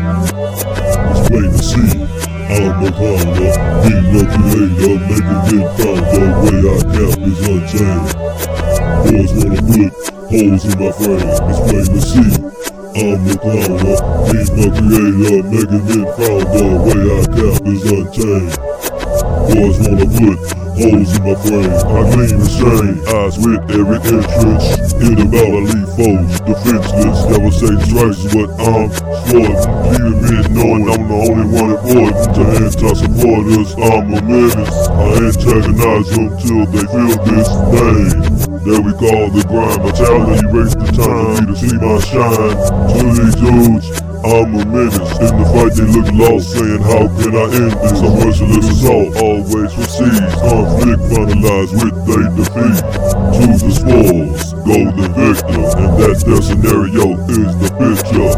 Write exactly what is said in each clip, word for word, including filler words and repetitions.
It's plain to see. I'm a clowner, being a creator, making it found. The way I cap is unchanged. Boys wanna put holes in my frame. It's plain to see. I'm a clowner, being a creator, making it found. The way I cap is unchanged. Boys wanna put holes in my frame. I gleam and strain eyes with every entrance. In the battle I leave foes defenseless. Never say twice, but I'm sporting. Leaving men knowing I'm the only one important. To anti-supporters, I'm a menace. I antagonize them till they feel disdain. That we call the grind. My talent erase the time for me to see my shine. To these dudes, I'm a menace. In the fight they look lost, saying how can I end this? A merciless assault always precedes. Conflict finalized with they defeat. Choose the spoils, go the victor, and that their scenario is the picture.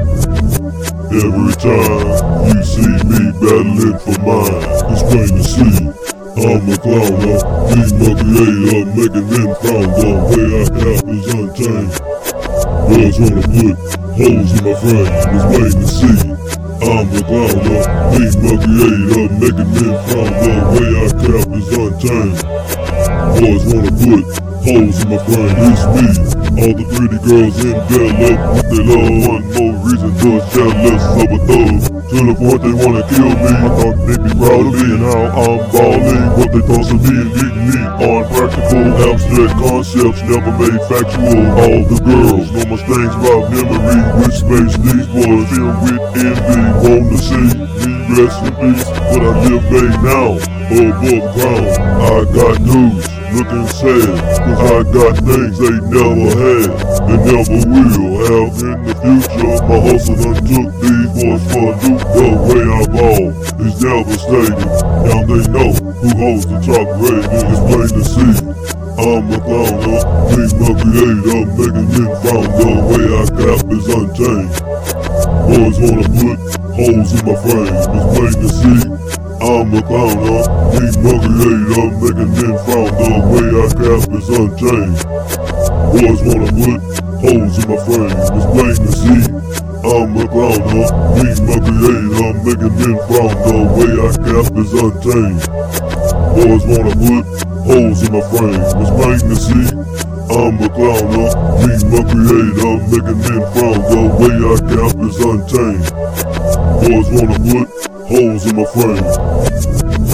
Every time you see me battling for mine, it's plain to see. I'm a clowner, being a creator, making men frown. The way I cap is unchanged. Boys wanna put holes in my frame, it's plain to see. I'm a clowner, being a creator, making men frown. The way I cap is unchanged. Boys wanna put holes in my frame, it's me. All the pretty girls in there love what they love. One more reason to jealous of a thug. To the point they wanna kill me. I thought they'd be proud of me and how I'm balling. What they thought of me and leading me on practical. Abstract concepts never made factual. All the girls know my strings about memory. Which space these boys filled with envy. Want to see me rest in peace, but I live made now above ground. I got news, looking sad, cause I got things they never had, and never will have in the future. My hustle done took these boys for a loop. The way I ball is devastating. Now they know who holds the top rating. It's plain to see. I'm a clowner, being a creator, making men found. The way I cap is unchanged. Boys wanna put holes in my frame, it's plain to see. I'm a clowner, being a creator, making men frown. The way I cap is unchanged. Boys wanna put holes in my frame, it's plain to see. I'm a clowner, being a creator, making men frown. The way I cap is unchanged. Boys wanna put holes in my frame, it's plain to see. I'm a clowner, being a creator, making men frown. The way I cap is unchanged. Boys wanna put holes in my frame.